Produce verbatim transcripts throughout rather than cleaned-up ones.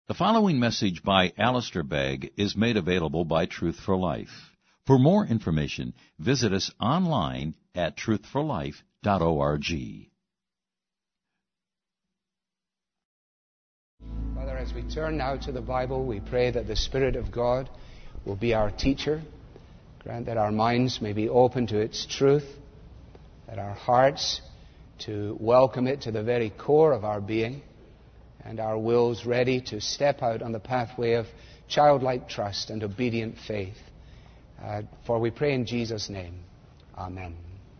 The following message by Alistair Begg is made available by Truth for Life. For more information, visit us online at truth for life dot org. Father, as we turn now to the Bible, we pray that the Spirit of God will be our teacher. Grant that our minds may be open to its truth, that our hearts to welcome it to the very core of our being, and our wills ready to step out on the pathway of childlike trust and obedient faith. Uh, for we pray in Jesus' name. Amen.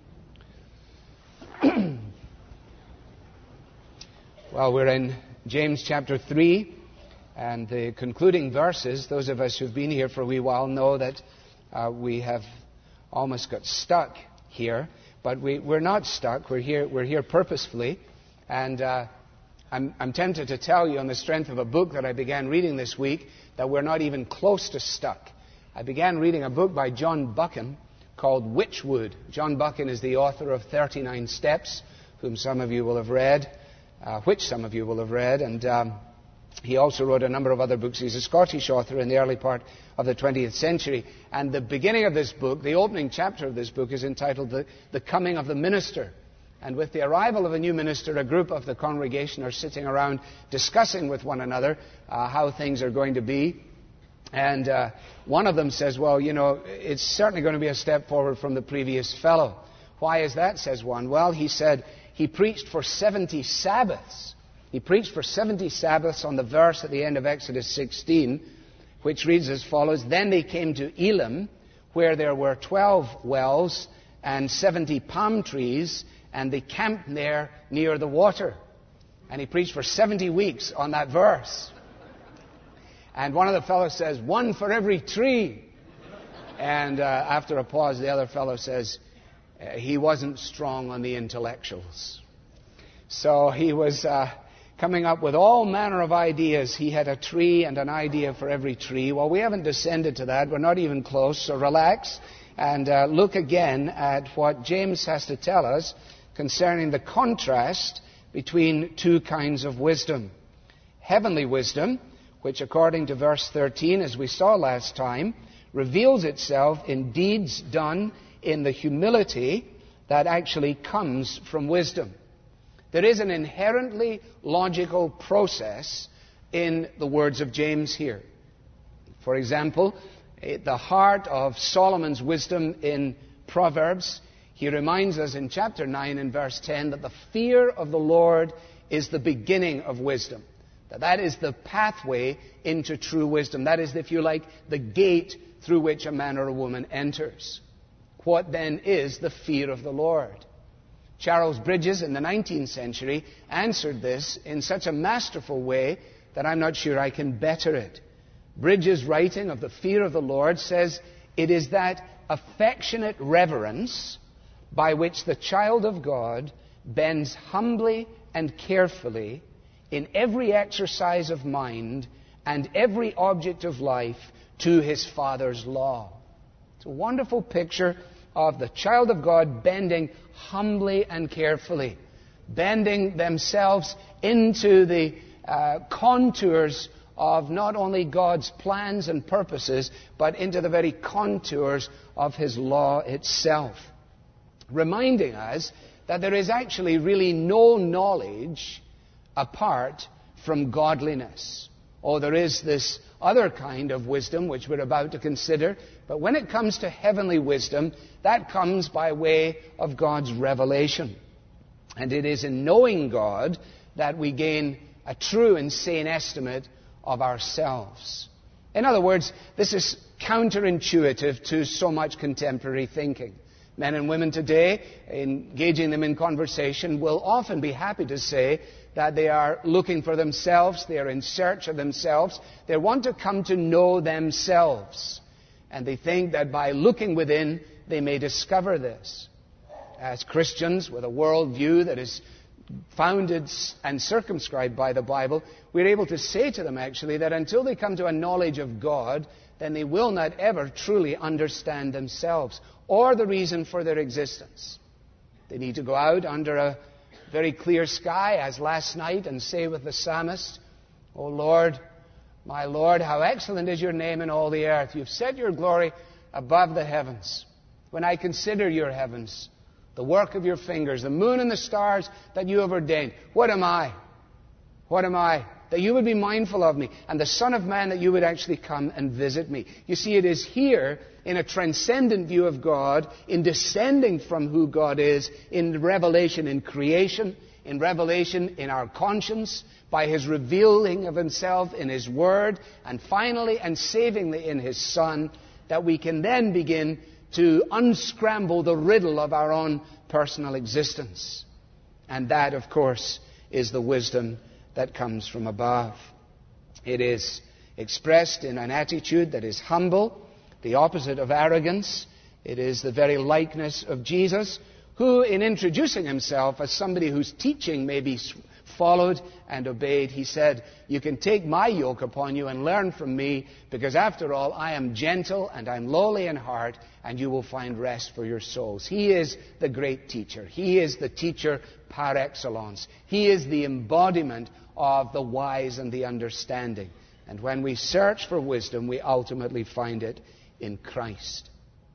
Well, we're in James chapter three, and the concluding verses. Those of us who've been here for a wee while know that uh, we have almost got stuck here, but we, we're not stuck. We're here, we're here purposefully, and uh, I'm, I'm tempted to tell you on the strength of a book that I began reading this week that we're not even close to stuck. I began reading a book by John Buchan called Witchwood. John Buchan is the author of thirty-nine Steps, whom some of you will have read, uh, which some of you will have read, and um, he also wrote a number of other books. He's a Scottish author in the early part of the twentieth century. And the beginning of this book, the opening chapter of this book, is entitled The, the Coming of the Minister. And with the arrival of a new minister, a group of the congregation are sitting around discussing with one another uh, how things are going to be. And uh, one of them says, well, you know, it's certainly going to be a step forward from the previous fellow. Why is that, says one? Well, he said he preached for seventy Sabbaths. He preached for seventy Sabbaths on the verse at the end of Exodus sixteen, which reads as follows: Then they came to Elim, where there were twelve wells and seventy palm trees, and they camped there near the water. And he preached for seventy weeks on that verse. And one of the fellows says, one for every tree. And uh, after a pause, the other fellow says, uh, he wasn't strong on the intellectuals. So he was uh, coming up with all manner of ideas. He had a tree and an idea for every tree. Well, we haven't descended to that. We're not even close. So relax and uh, look again at what James has to tell us concerning the contrast between two kinds of wisdom. Heavenly wisdom, which according to verse thirteen, as we saw last time, reveals itself in deeds done in the humility that actually comes from wisdom. There is an inherently logical process in the words of James here. For example, the heart of Solomon's wisdom in Proverbs, he reminds us in chapter nine and verse ten that the fear of the Lord is the beginning of wisdom. That that is the pathway into true wisdom. That is, if you like, the gate through which a man or a woman enters. What then is the fear of the Lord? Charles Bridges in the nineteenth century answered this in such a masterful way that I'm not sure I can better it. Bridges' writing of the fear of the Lord says, it is that affectionate reverence by which the child of God bends humbly and carefully in every exercise of mind and every object of life to his Father's law. It's a wonderful picture of the child of God bending humbly and carefully, bending themselves into the uh, contours of not only God's plans and purposes, but into the very contours of his law itself, reminding us that there is actually really no knowledge apart from godliness. Oh, there is this other kind of wisdom which we're about to consider, but when it comes to heavenly wisdom, that comes by way of God's revelation. And it is in knowing God that we gain a true and sane estimate of ourselves. In other words, this is counterintuitive to so much contemporary thinking. Men and women today, engaging them in conversation, will often be happy to say that they are looking for themselves, they are in search of themselves, they want to come to know themselves. And they think that by looking within, they may discover this. As Christians with a worldview that is founded and circumscribed by the Bible, we're able to say to them actually that until they come to a knowledge of God, then they will not ever truly understand themselves or the reason for their existence. They need to go out under a very clear sky, as last night, and say with the psalmist, "O Lord, My Lord, how excellent is your name in all the earth. You've set your glory above the heavens. When I consider your heavens, the work of your fingers, the moon and the stars that you have ordained, what am I? What am I? That you would be mindful of me, and the Son of Man, that you would actually come and visit me. You see, it is here, in a transcendent view of God, in descending from who God is, in revelation in creation, in revelation in our conscience, by His revealing of Himself in His Word, and finally and savingly in His Son, that we can then begin to unscramble the riddle of our own personal existence. And that, of course, is the wisdom that comes from above. It is expressed in an attitude that is humble, the opposite of arrogance. It is the very likeness of Jesus, who, in introducing Himself as somebody whose teaching may be followed and obeyed, He said, you can take my yoke upon you and learn from me, because after all, I am gentle and I'm lowly in heart, and you will find rest for your souls. He is the great teacher. He is the teacher par excellence. He is the embodiment of the wise and the understanding. And when we search for wisdom, we ultimately find it in Christ.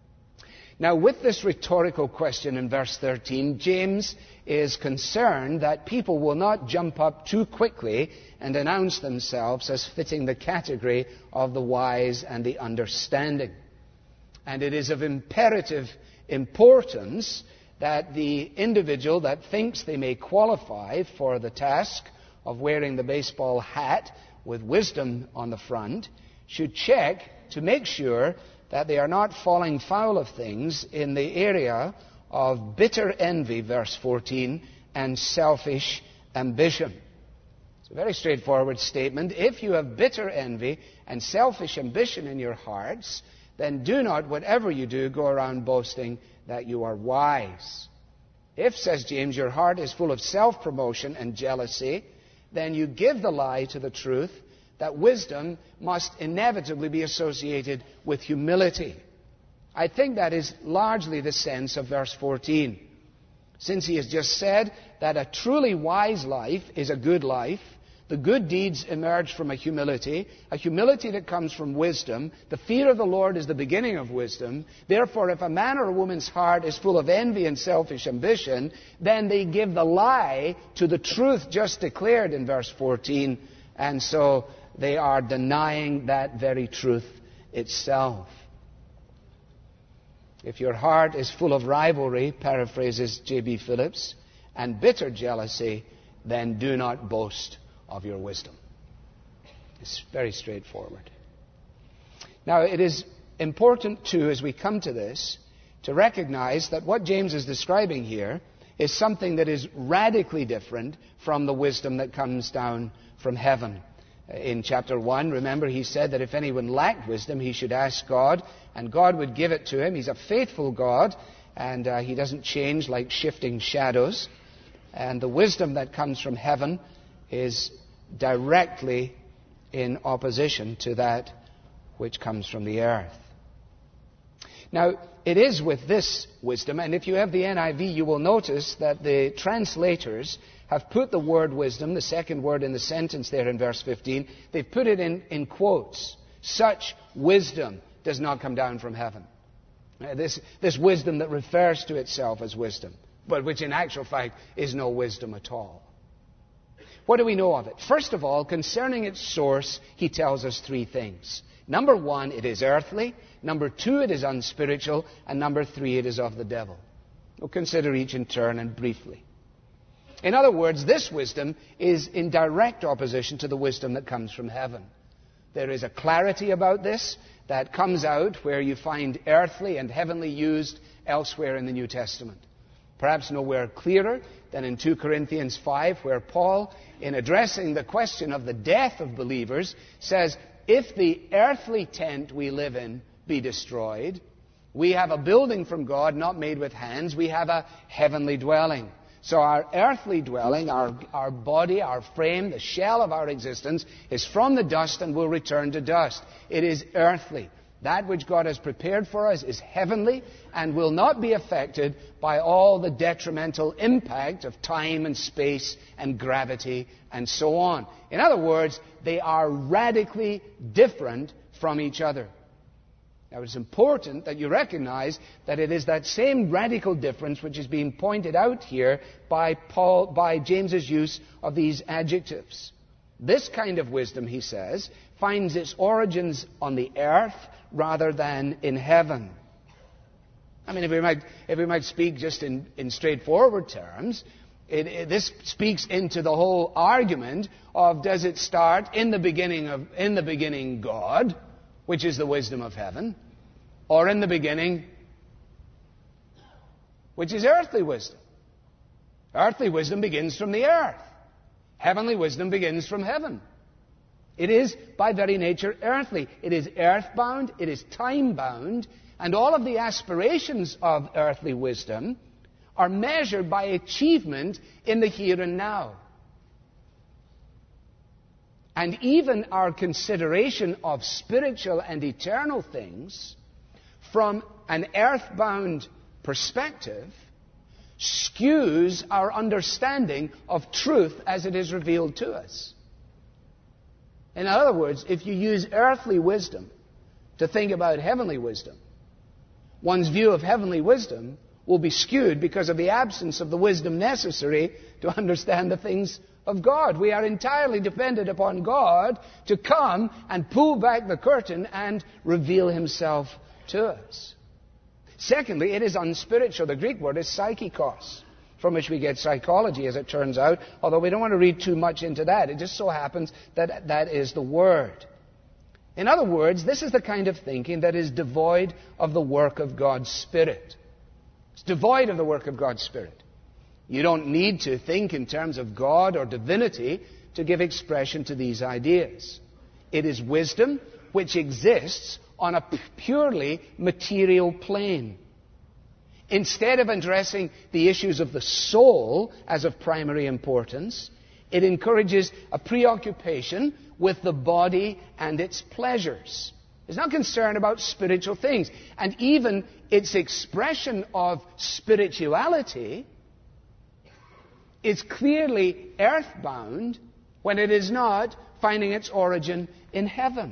Now, with this rhetorical question in verse thirteen, James is concerned that people will not jump up too quickly and announce themselves as fitting the category of the wise and the understanding. And it is of imperative importance that the individual that thinks they may qualify for the task of wearing the baseball hat with wisdom on the front should check to make sure that they are not falling foul of things in the area of bitter envy, verse fourteen, and selfish ambition. It's a very straightforward statement. If you have bitter envy and selfish ambition in your hearts, then do not, whatever you do, go around boasting that you are wise. If, says James, your heart is full of self-promotion and jealousy, then you give the lie to the truth that wisdom must inevitably be associated with humility. I think that is largely the sense of verse fourteen. Since he has just said that a truly wise life is a good life, the good deeds emerge from a humility, a humility that comes from wisdom. The fear of the Lord is the beginning of wisdom. Therefore, if a man or a woman's heart is full of envy and selfish ambition, then they give the lie to the truth just declared in verse fourteen, and so they are denying that very truth itself. If your heart is full of rivalry, paraphrases J B Phillips, and bitter jealousy, then do not boast of your wisdom. It's very straightforward. Now, it is important, too, as we come to this, to recognize that what James is describing here is something that is radically different from the wisdom that comes down from heaven. In chapter one, remember, he said that if anyone lacked wisdom, he should ask God, and God would give it to him. He's a faithful God, and uh, he doesn't change like shifting shadows. And the wisdom that comes from heaven is directly in opposition to that which comes from the earth. Now, it is with this wisdom, and if you have the N I V, you will notice that the translators have put the word wisdom, the second word in the sentence there in verse fifteen, they've put it in, in quotes. Such wisdom does not come down from heaven. Uh, this, this wisdom that refers to itself as wisdom, but which in actual fact is no wisdom at all. What do we know of it? First of all, concerning its source, he tells us three things. Number one, it is earthly. Number two, it is unspiritual. And number three, it is of the devil. We'll consider each in turn and briefly. In other words, this wisdom is in direct opposition to the wisdom that comes from heaven. There is a clarity about this that comes out where you find earthly and heavenly used elsewhere in the New Testament. Perhaps nowhere clearer than in two Corinthians five, where Paul, in addressing the question of the death of believers, says, if the earthly tent we live in be destroyed, we have a building from God not made with hands, we have a heavenly dwelling. So our earthly dwelling, our, our body, our frame, the shell of our existence, is from the dust and will return to dust. It is earthly. That which God has prepared for us is heavenly and will not be affected by all the detrimental impact of time and space and gravity and so on. In other words, they are radically different from each other. Now, it's important that you recognize that it is that same radical difference which is being pointed out here by Paul, by James's use of these adjectives. This kind of wisdom, he says, finds its origins on the earth rather than in heaven. I mean, if we might, if we might speak just in, in straightforward terms, it, it, this speaks into the whole argument of, does it start in the beginning of in the beginning God, which is the wisdom of heaven, or in the beginning, which is earthly wisdom? Earthly wisdom begins from the earth. Heavenly wisdom begins from heaven. It is, by very nature, earthly. It is earthbound, it is time-bound, and all of the aspirations of earthly wisdom are measured by achievement in the here and now. And even our consideration of spiritual and eternal things from an earthbound perspective skews our understanding of truth as it is revealed to us. In other words, if you use earthly wisdom to think about heavenly wisdom, one's view of heavenly wisdom will be skewed because of the absence of the wisdom necessary to understand the things of God. We are entirely dependent upon God to come and pull back the curtain and reveal himself to us. Secondly, it is unspiritual. The Greek word is psychikos, from which we get psychology, as it turns out, although we don't want to read too much into that. It just so happens that that is the word. In other words, this is the kind of thinking that is devoid of the work of God's Spirit. It's devoid of the work of God's Spirit. You don't need to think in terms of God or divinity to give expression to these ideas. It is wisdom which exists on a purely material plane. Instead of addressing the issues of the soul as of primary importance, it encourages a preoccupation with the body and its pleasures. It's not concerned about spiritual things. And even its expression of spirituality is clearly earthbound when it is not finding its origin in heaven.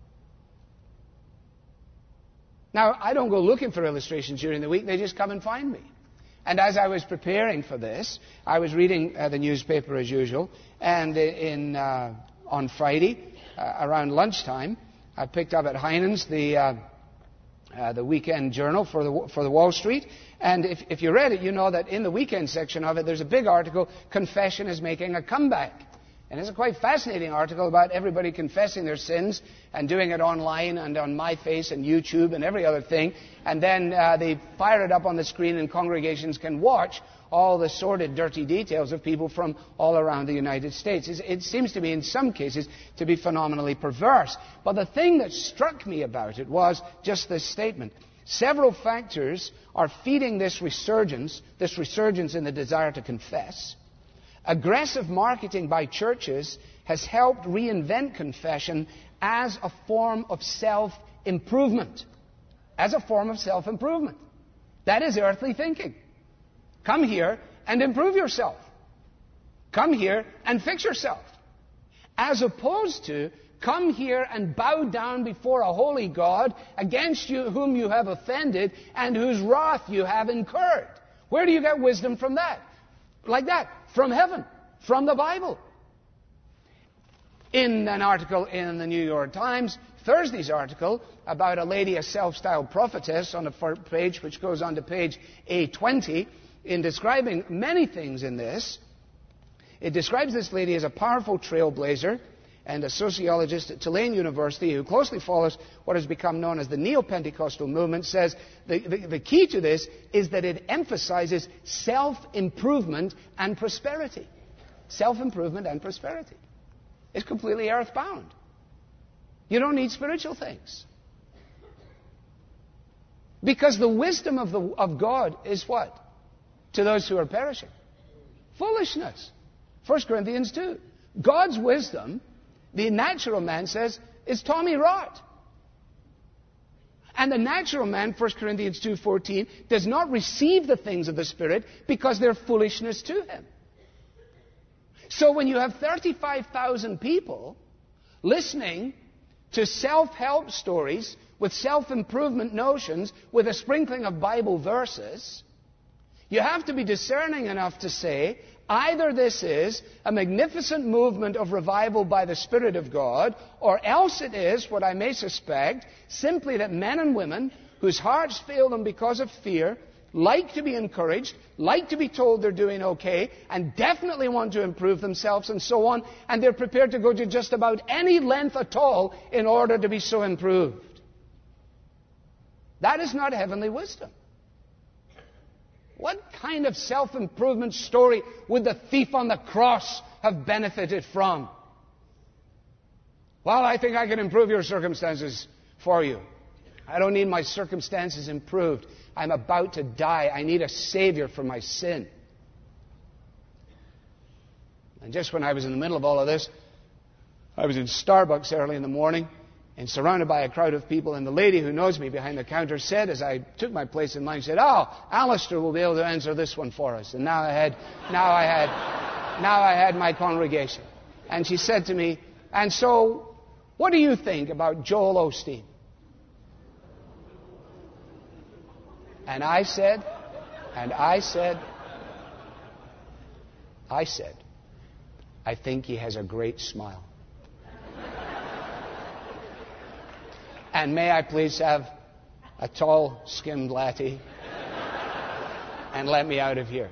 Now, I don't go looking for illustrations during the week. They just come and find me. And as I was preparing for this, I was reading uh, the newspaper as usual. And in, uh, on Friday, uh, around lunchtime, I picked up at Heinen's the, uh, uh, the weekend journal for the, for the Wall Street. And if, if you read it, you know that in the weekend section of it, there's a big article, Confession is Making a Comeback. And it's a quite fascinating article about everybody confessing their sins and doing it online and on MyFace and YouTube and every other thing. And then uh, they fire it up on the screen and congregations can watch all the sordid, dirty details of people from all around the United States. It's, it seems to me, in some cases, to be phenomenally perverse. But the thing that struck me about it was just this statement. Several factors are feeding this resurgence, this resurgence in the desire to confess. Aggressive marketing by churches has helped reinvent confession as a form of self-improvement. As a form of self-improvement. That is earthly thinking. Come here and improve yourself. Come here and fix yourself. As opposed to, come here and bow down before a holy God against you whom you have offended and whose wrath you have incurred. Where do you get wisdom from that? Like that. From heaven. From the Bible. In an article in the New York Times, Thursday's article about a lady, a self-styled prophetess, on the front page, which goes on to page A twenty, in describing many things in this, it describes this lady as a powerful trailblazer and a sociologist at Tulane University who closely follows what has become known as the Neo-Pentecostal movement, says the, the, the key to this is that it emphasizes self-improvement and prosperity. Self-improvement and prosperity. It's completely earthbound. You don't need spiritual things. Because the wisdom of, the, of God is what? To those who are perishing. Foolishness. First Corinthians two. God's wisdom, the natural man says, is Tommy rot. And the natural man, First Corinthians two fourteen, does not receive the things of the Spirit because they're foolishness to him. So when you have thirty-five thousand people listening to self-help stories with self-improvement notions with a sprinkling of Bible verses, you have to be discerning enough to say, either this is a magnificent movement of revival by the Spirit of God, or else it is, what I may suspect, simply that men and women whose hearts fail them because of fear, like to be encouraged, like to be told they're doing okay, and definitely want to improve themselves and so on, and they're prepared to go to just about any length at all in order to be so improved. That is not heavenly wisdom. What kind of self-improvement story would the thief on the cross have benefited from? Well, I think I can improve your circumstances for you. I don't need my circumstances improved. I'm about to die. I need a Savior for my sin. And just when I was in the middle of all of this, I was in Starbucks early in the morning and surrounded by a crowd of people, and the lady who knows me behind the counter said, as I took my place in line, said, "Oh, Alistair will be able to answer this one for us." And now I had, now I had, now I had my congregation. And she said to me, "And so, what do you think about Joel Osteen?" And I said, and I said, I said, I think he has a great smile. And may I please have a tall skimmed latte and let me out of here.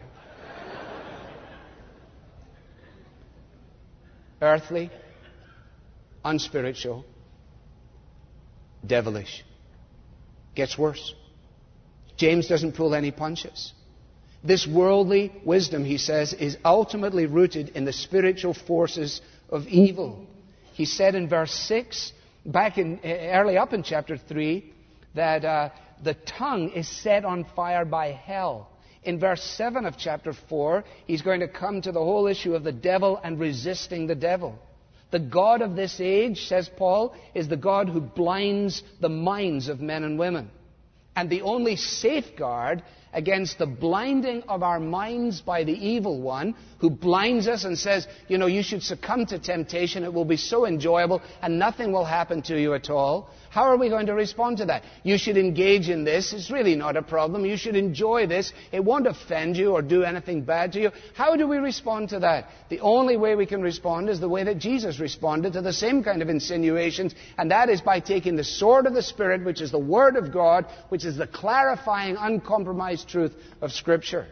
Earthly, unspiritual, devilish. Gets worse. James doesn't pull any punches. This worldly wisdom, he says, is ultimately rooted in the spiritual forces of evil. He said in verse six, back in early up in chapter three, that uh, the tongue is set on fire by hell. In verse seven of chapter four, he's going to come to the whole issue of the devil and resisting the devil. The God of this age, says Paul, is the God who blinds the minds of men and women. And the only safeguard against the blinding of our minds by the evil one, who blinds us and says, you know, you should succumb to temptation, it will be so enjoyable, and nothing will happen to you at all. How are we going to respond to that? You should engage in this. It's really not a problem. You should enjoy this. It won't offend you or do anything bad to you. How do we respond to that? The only way we can respond is the way that Jesus responded to the same kind of insinuations, and that is by taking the sword of the Spirit, which is the Word of God, which is the clarifying, uncompromised truth of Scripture.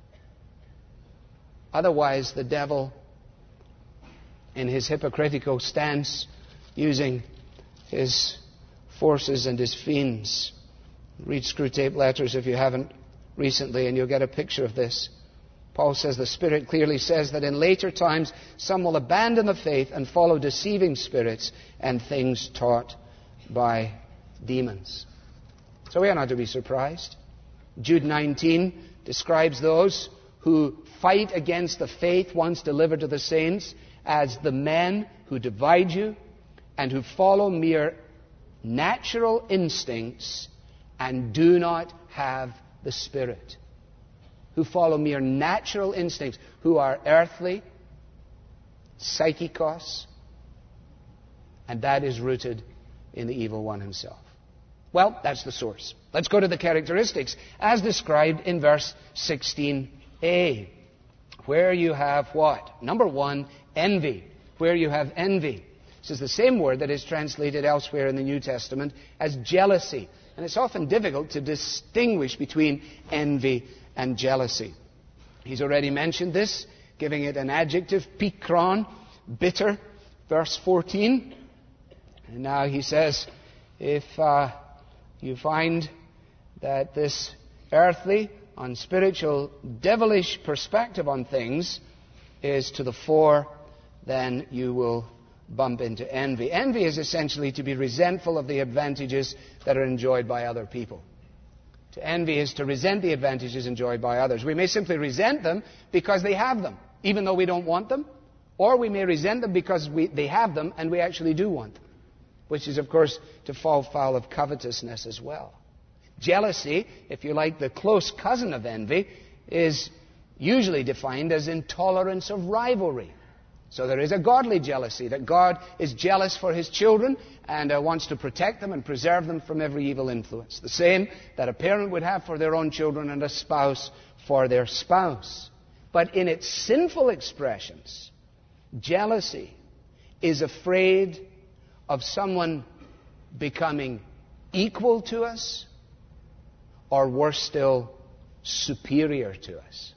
Otherwise, the devil, in his hypocritical stance, using his forces and his fiends. Read Screwtape Letters if you haven't recently, and you'll get a picture of this. Paul says the Spirit clearly says that in later times some will abandon the faith and follow deceiving spirits and things taught by demons. So we are not to be surprised. Jude nineteen describes those who fight against the faith once delivered to the saints as the men who divide you and who follow mere natural instincts and do not have the Spirit. Who follow mere natural instincts, who are earthly, psychikos, and that is rooted in the evil one himself. Well, that's the source. Let's go to the characteristics as described in verse sixteen a, where you have what? Number one, envy. Where you have envy. This is the same word that is translated elsewhere in the New Testament as jealousy. And it's often difficult to distinguish between envy and jealousy. He's already mentioned this, giving it an adjective, pikron, bitter, verse fourteen. And now he says, if uh, you find that this earthly, unspiritual, devilish perspective on things is to the fore, then you will bump into envy. Envy is essentially to be resentful of the advantages that are enjoyed by other people. To envy is to resent the advantages enjoyed by others. We may simply resent them because they have them, even though we don't want them, or we may resent them because we, they have them and we actually do want them. which is, of course, to fall foul of covetousness as well. Jealousy, if you like, the close cousin of envy, is usually defined as intolerance of rivalry. So there is a godly jealousy, that God is jealous for His children and uh, wants to protect them and preserve them from every evil influence. The same that a parent would have for their own children and a spouse for their spouse. But in its sinful expressions, jealousy is afraid of someone becoming equal to us, or worse still, superior to us.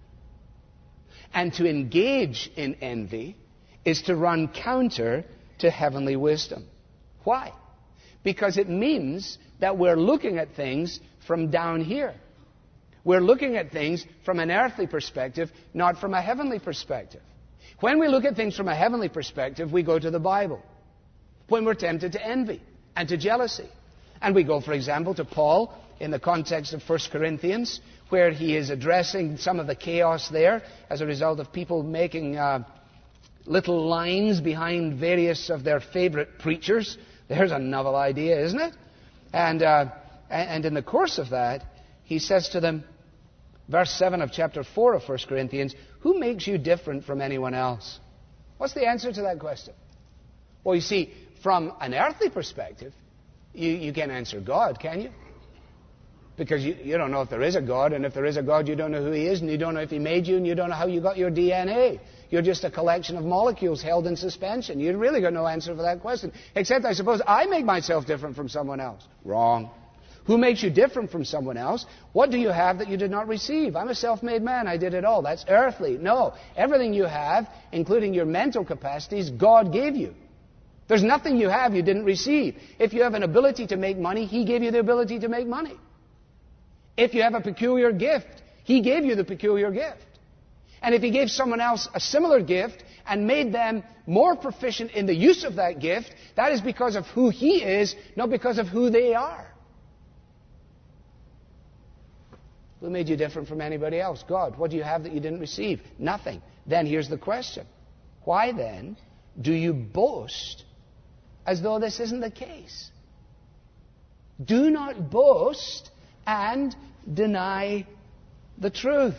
And to engage in envy is to run counter to heavenly wisdom. Why? Because it means that we're looking at things from down here. We're looking at things from an earthly perspective, not from a heavenly perspective. When we look at things from a heavenly perspective, we go to the Bible. When we're tempted to envy and to jealousy. And we go, for example, to Paul in the context of First Corinthians, where he is addressing some of the chaos there as a result of people making uh, little lines behind various of their favorite preachers. There's a novel idea, isn't it? And, uh, and in the course of that, he says to them, verse seven of chapter four of First Corinthians, who makes you different from anyone else? What's the answer to that question? Well, you see, from an earthly perspective, you, you can't answer God, can you? Because you, you don't know if there is a God, and if there is a God, you don't know who He is, and you don't know if He made you, and you don't know how you got your D N A. You're just a collection of molecules held in suspension. You really got no answer for that question. Except, I suppose, I make myself different from someone else. Wrong. Who makes you different from someone else? What do you have that you did not receive? I'm a self-made man. I did it all. That's earthly. No. Everything you have, including your mental capacities, God gave you. There's nothing you have you didn't receive. If you have an ability to make money, He gave you the ability to make money. If you have a peculiar gift, He gave you the peculiar gift. And if He gave someone else a similar gift and made them more proficient in the use of that gift, that is because of who He is, not because of who they are. Who made you different from anybody else? God. What do you have that you didn't receive? Nothing. Then here's the question. Why then do you boast as though this isn't the case? Do not boast and deny the truth.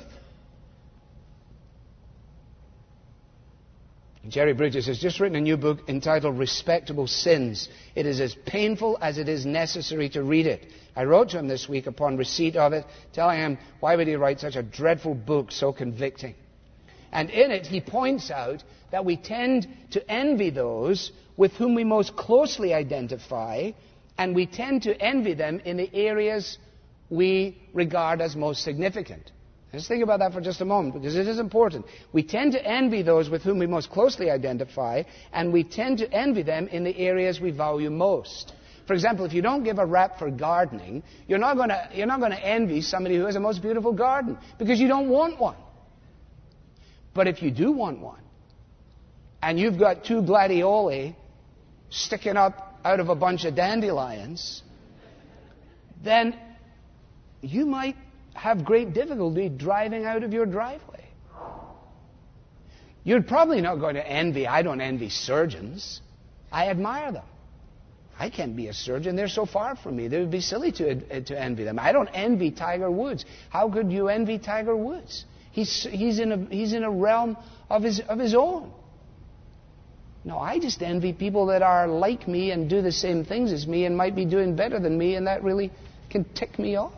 Jerry Bridges has just written a new book entitled Respectable Sins. It is as painful as it is necessary to read it. I wrote to him this week upon receipt of it, telling him why would he write such a dreadful book so convicting. And in it he points out that we tend to envy those with whom we most closely identify, and we tend to envy them in the areas we regard as most significant. Just think about that for just a moment, because it is important. We tend to envy those with whom we most closely identify, and we tend to envy them in the areas we value most. For example, if you don't give a rap for gardening, you're not going to you're not going to envy somebody who has a most beautiful garden, because you don't want one. But if you do want one, and you've got two gladioli sticking up out of a bunch of dandelions, then you might have great difficulty driving out of your driveway. You're probably not going to envy, I don't envy surgeons. I admire them. I can't be a surgeon. They're so far from me. It would be silly to, to envy them. I don't envy Tiger Woods. How could you envy Tiger Woods? He's, he's, in, a, he's in a realm of his, of his own. No, I just envy people that are like me and do the same things as me and might be doing better than me, and that really can tick me off.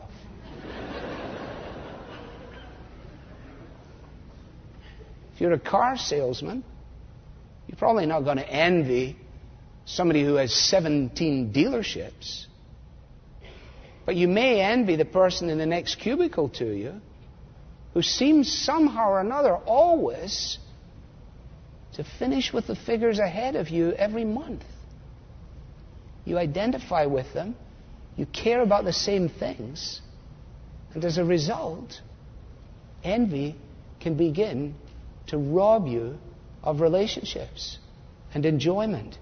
If you're a car salesman, you're probably not going to envy somebody who has seventeen dealerships. But you may envy the person in the next cubicle to you who seems somehow or another always to finish with the figures ahead of you every month. You identify with them, you care about the same things, and as a result, envy can begin to rob you of relationships and enjoyment.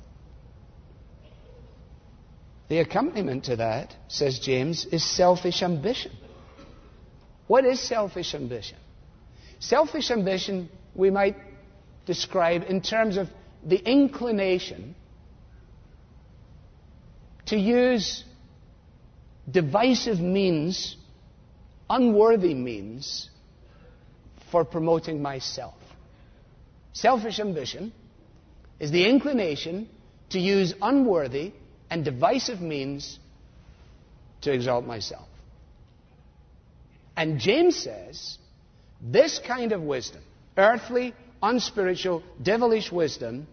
The accompaniment to that, says James, is selfish ambition. What is selfish ambition? Selfish ambition we might describe in terms of the inclination to use divisive means, unworthy means, for promoting myself. Selfish ambition is the inclination to use unworthy and divisive means to exalt myself. And James says, this kind of wisdom, earthly, unspiritual, devilish wisdom,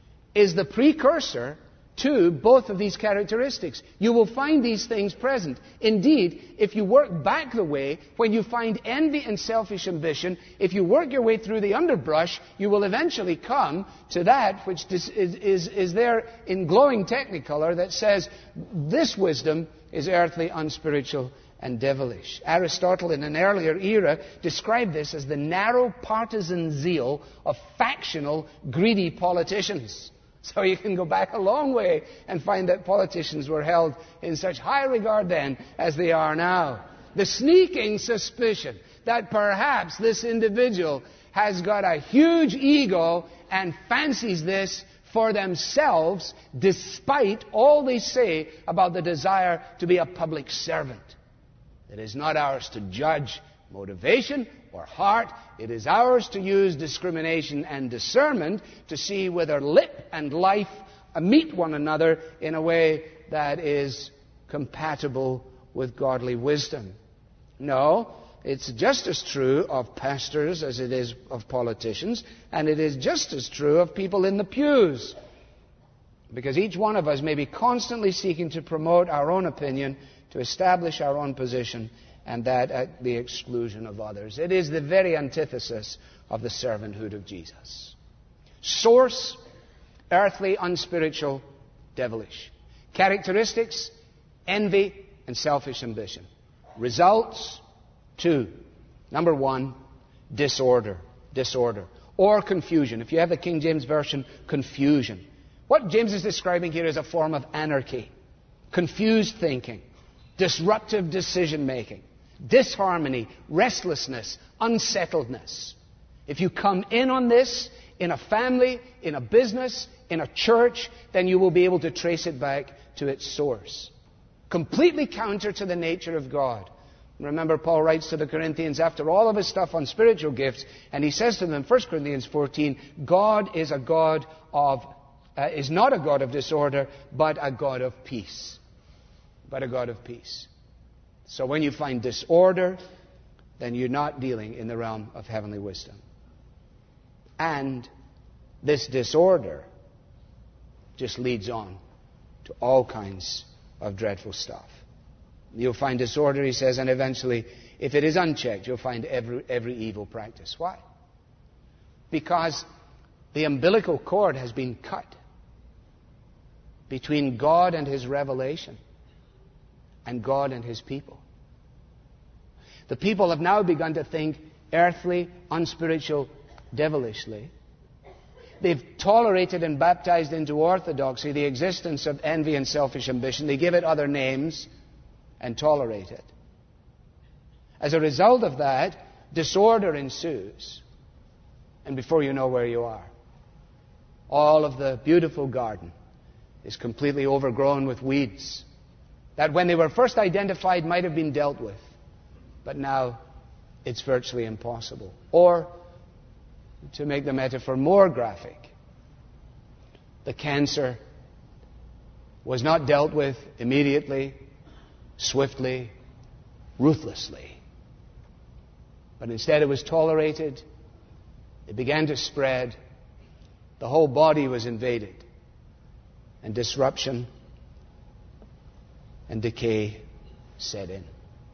is the precursor to both of these characteristics. You will find these things present. Indeed, if you work back the way, when you find envy and selfish ambition, if you work your way through the underbrush, you will eventually come to that which is, is, is there in glowing technicolor that says, this wisdom is earthly, unspiritual, and devilish. Aristotle, in an earlier era, described this as the narrow partisan zeal of factional, greedy politicians. So you can go back a long way and find that politicians were held in such high regard then as they are now. The sneaking suspicion that perhaps this individual has got a huge ego and fancies this for themselves, despite all they say about the desire to be a public servant. It is not ours to judge motivation or heart. It is ours to use discrimination and discernment to see whether lip and life meet one another in a way that is compatible with godly wisdom. No, it's just as true of pastors as it is of politicians, and it is just as true of people in the pews. Because each one of us may be constantly seeking to promote our own opinion, to establish our own position, and that at the exclusion of others. It is the very antithesis of the servanthood of Jesus. Source, earthly, unspiritual, devilish. Characteristics, envy and selfish ambition. Results, two. Number one, disorder. Disorder. Or confusion. If you have the King James Version, confusion. What James is describing here is a form of anarchy. Confused thinking. Disruptive decision-making. Disharmony, restlessness, unsettledness. If you come in on this in a family, in a business, in a church, then you will be able to trace it back to its source. Completely counter to the nature of God. Remember, Paul writes to the Corinthians after all of his stuff on spiritual gifts, and he says to them in First Corinthians fourteen, God is a God of, uh, is not a God of disorder, but a God of peace. But a God of peace. So when you find disorder, then you're not dealing in the realm of heavenly wisdom. And this disorder just leads on to all kinds of dreadful stuff. You'll find disorder, he says, and eventually, if it is unchecked, you'll find every, every evil practice. Why? Because the umbilical cord has been cut between God and His revelation and God and His people. The people have now begun to think earthly, unspiritual, devilishly. They've tolerated and baptized into orthodoxy the existence of envy and selfish ambition. They give it other names and tolerate it. As a result of that, disorder ensues. And before you know where you are, all of the beautiful garden is completely overgrown with weeds that when they were first identified might have been dealt with. But now it's virtually impossible. Or, to make the metaphor more graphic, the cancer was not dealt with immediately, swiftly, ruthlessly. But instead it was tolerated, it began to spread, the whole body was invaded, and disruption and decay set in.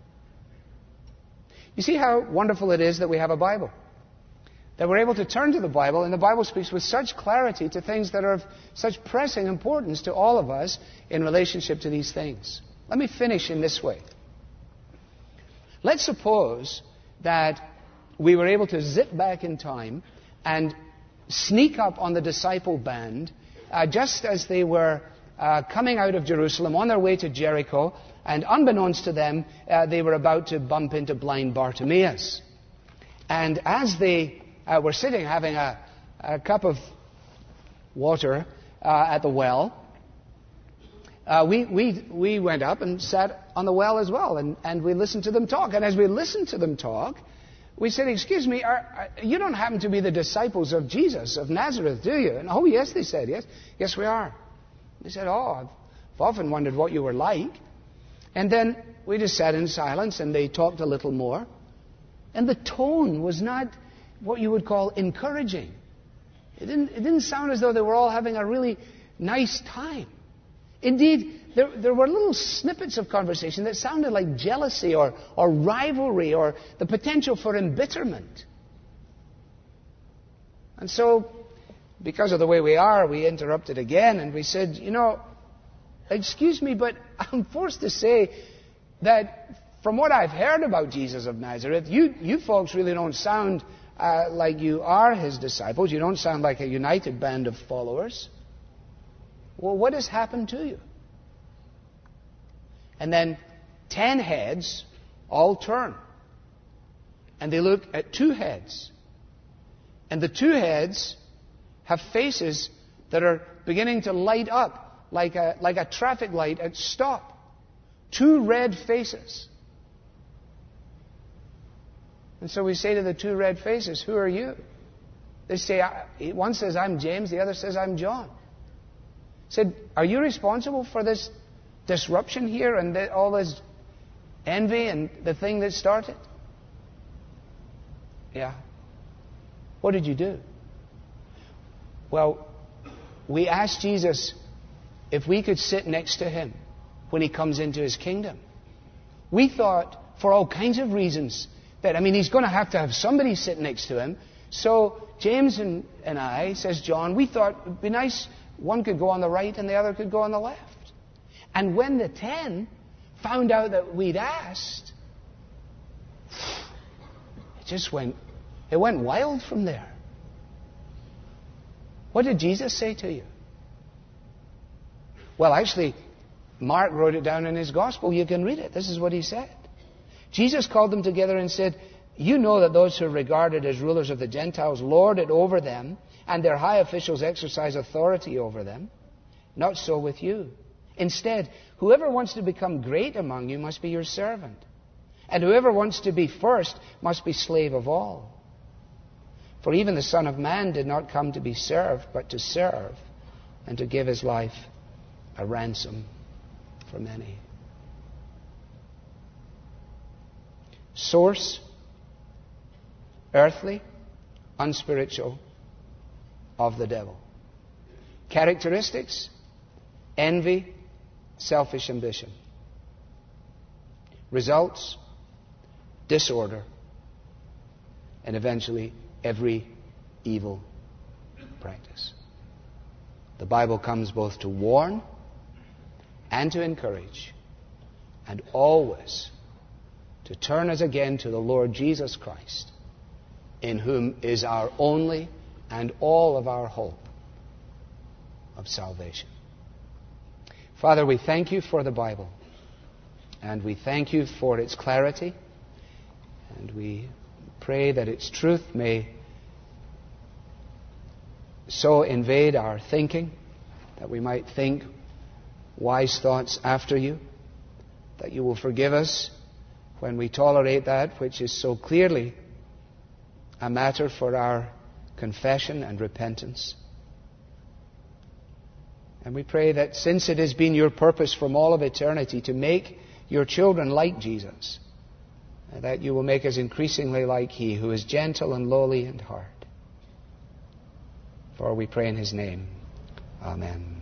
You see how wonderful it is that we have a Bible? That we're able to turn to the Bible, and the Bible speaks with such clarity to things that are of such pressing importance to all of us in relationship to these things. Let me finish in this way. Let's suppose that we were able to zip back in time and sneak up on the disciple band uh, just as they were uh, coming out of Jerusalem on their way to Jericho, and unbeknownst to them, uh, they were about to bump into blind Bartimaeus. And as they uh, were sitting having a, a cup of water uh, at the well, uh, we, we, we went up and sat on the well as well, and, and we listened to them talk. And as we listened to them talk, we said, excuse me, are, are, you don't happen to be the disciples of Jesus of Nazareth, do you? And, oh, yes, they said, yes. Yes, we are. They said, oh, I've, I've often wondered what you were like. And then we just sat in silence, and they talked a little more. And the tone was not what you would call encouraging. It didn't, it didn't sound as though they were all having a really nice time. Indeed, there, there were little snippets of conversation that sounded like jealousy or, or rivalry or the potential for embitterment. And so, because of the way we are, we interrupted again and we said, you know, excuse me, but I'm forced to say that from what I've heard about Jesus of Nazareth, you, you folks really don't sound uh, like you are his disciples. You don't sound like a united band of followers. Well, what has happened to you? And then ten heads all turn. And they look at two heads. And the two heads have faces that are beginning to light up like a, like a traffic light at stop. Two red faces. And so we say to the two red faces, who are you? They say, one says, I'm James, the other says, I'm John. Said, are you responsible for this disruption here and the, all this envy and the thing that started? Yeah. What did you do? Well, we asked Jesus if we could sit next to him when he comes into his kingdom. We thought, for all kinds of reasons, that, I mean, he's going to have to have somebody sit next to him. So James and, and I, says John, we thought it would be nice. One could go on the right and the other could go on the left. And when the ten found out that we'd asked, it just went, it went wild from there. What did Jesus say to you? Well, actually, Mark wrote it down in his gospel. You can read it. This is what he said. Jesus called them together and said, you know that those who are regarded as rulers of the Gentiles lord it over them, and their high officials exercise authority over them. Not so with you. Instead, whoever wants to become great among you must be your servant. And whoever wants to be first must be slave of all. For even the Son of Man did not come to be served, but to serve, and to give his life a ransom for many. Source, earthly, unspiritual, of the devil. Characteristics, envy, selfish ambition. Results, disorder, and eventually every evil practice. The Bible comes both to warn and to encourage, and always to turn us again to the Lord Jesus Christ, in whom is our only and all of our hope of salvation. Father, we thank you for the Bible, and we thank you for its clarity, and we pray that its truth may so invade our thinking that we might think wise thoughts after you, that you will forgive us when we tolerate that which is so clearly a matter for our confession and repentance. And we pray that since it has been your purpose from all of eternity to make your children like Jesus, that you will make us increasingly like he who is gentle and lowly in heart. For we pray in his name. Amen.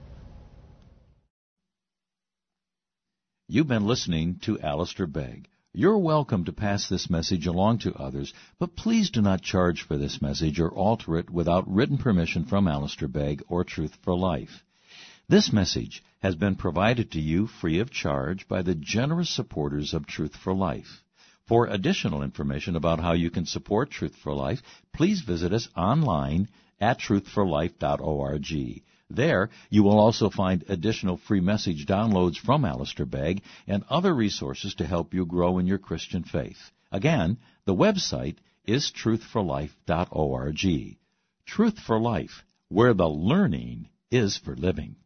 You've been listening to Alistair Begg. You're welcome to pass this message along to others, but please do not charge for this message or alter it without written permission from Alistair Begg or Truth for Life. This message has been provided to you free of charge by the generous supporters of Truth for Life. For additional information about how you can support Truth for Life, please visit us online at truth for life dot org. There, you will also find additional free message downloads from Alistair Begg and other resources to help you grow in your Christian faith. Again, the website is truth for life dot org. Truth for Life, where the learning is for living.